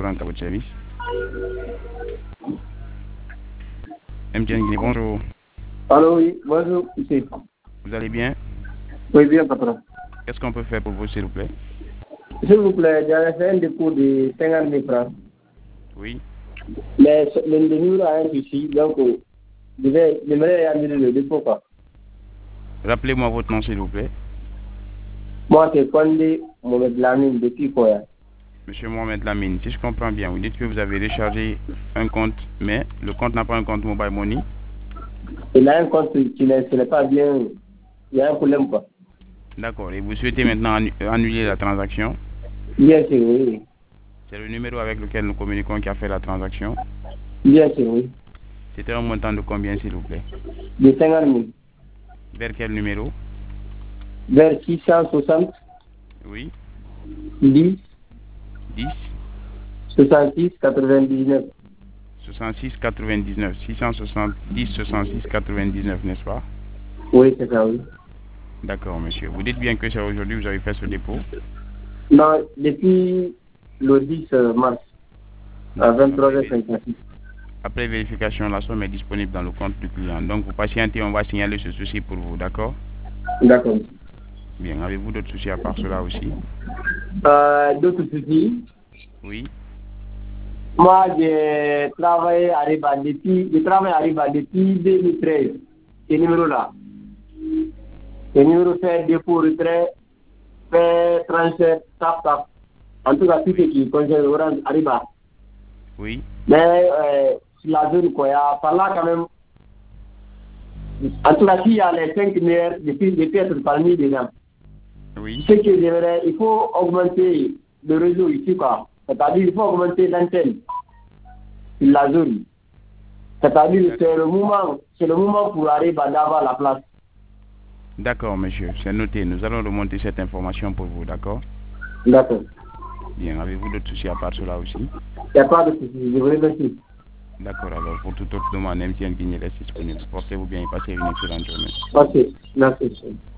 rentre à votre service. MTN Guinée, bonjour. Allô, oui, bonjour, ici. Vous allez bien? Oui, bien, patron. Qu'est-ce qu'on peut faire pour vous, s'il vous plaît? S'il vous plaît, j'avais fait un dépôt de 50 000 francs. Oui. Mais le numéro a un souci, donc j'aimerais annuler le dépôt, quoi. Rappelez-moi votre nom, s'il vous plaît. Moi, c'est Kwande Mohamed Lamine depuis Koya. Monsieur Mohamed Lamine, si je comprends bien, vous dites que vous avez rechargé un compte, mais le compte n'a pas un compte Mobile Money. Il a un compte qui n'est pas bien. Il y a un problème, quoi. D'accord. Et vous souhaitez maintenant annuler la transaction? Bien sûr, oui. C'est le numéro avec lequel nous communiquons qui a fait la transaction. Bien sûr, oui. C'était un montant de combien, s'il vous plaît? De 50 000. Vers quel numéro? Vers 660, Oui. 10, 10 66, 99. 66 99 670 66 99, n'est-ce pas? Oui, c'est ça, oui. D'accord, monsieur. Vous dites bien que c'est aujourd'hui que vous avez fait ce dépôt? Non, depuis le 10 mars, à 23h56. Après vérification, la somme est disponible dans le compte du client. Donc, vous patientez, on va signaler ce souci pour vous, d'accord? D'accord. Bien, avez-vous d'autres soucis à part cela aussi? D'autres soucis. Oui. Moi, j'ai travaillé à Riba depuis 2013. Ce numéro-là. Ce numéro fait dépôt, retrait, fait transfert, tap. En tout cas, tout ce qui concerne Orange Ariba. Oui. Mais sur la zone Koya, par là quand même, en tout cas, s'il y a les 5 meilleurs, depuis être parmi les gens. Oui. Ce que j'aimerais, il faut augmenter le réseau ici, quoi. C'est-à-dire, il faut augmenter l'antenne sur la zone. C'est-à-dire, c'est le moment pour arriver à avoir la place. D'accord, monsieur, c'est noté. Nous allons remonter cette information pour vous, d'accord? D'accord. Bien, avez-vous d'autres soucis à part cela aussi? Il n'y a pas de soucis, je vous remercie. D'accord, alors pour toute autre demande, MTN Guinée reste disponible. Portez-vous bien et passez une excellente journée. Ok, merci.